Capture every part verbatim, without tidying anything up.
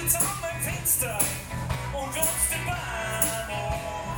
sitzt an meinem Fenster und glotzt den Bahn an.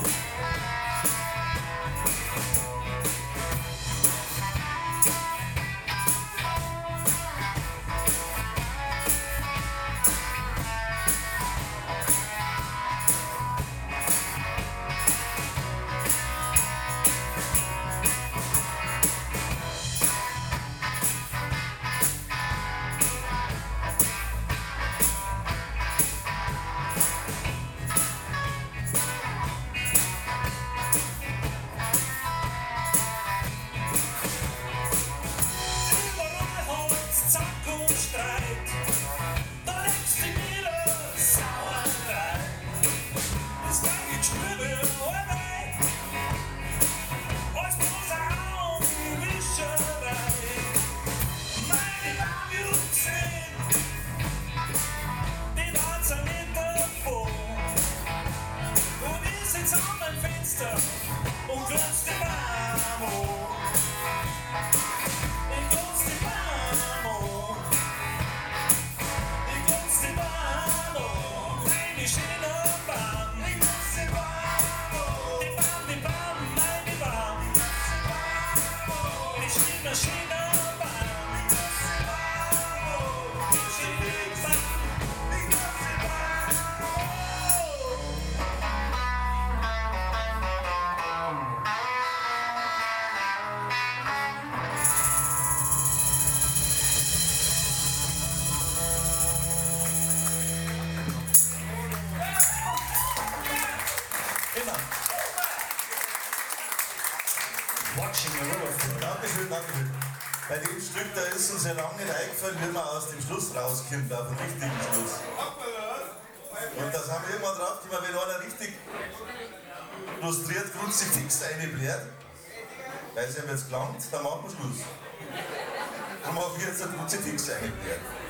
Und glotzt den Baum an. Ich glotz den Baum an. Ich glotz den Baum an. Meine schöne Baum. Ich glotz den Baum an. Die Baum, die Baum, meine Baum. Die schöne, schöne Baum. Ich glotz den Baum an. Die schöne Baum. Ich glotz den Baum an. Watching a River. Dankeschön, Dankeschön. Bei dem Stück, da ist uns ja lange nicht eingefallen, wie man aus dem Schluss rauskommt, auf den richtigen Schluss. Und da sind wir irgendwann drauf gekommen, wenn einer richtig frustriert Kruzifix reinbläht, weil es ihm jetzt gelangt, dann machen wir Schluss. Darum habe ich jetzt ein Kruzifix reingebläht.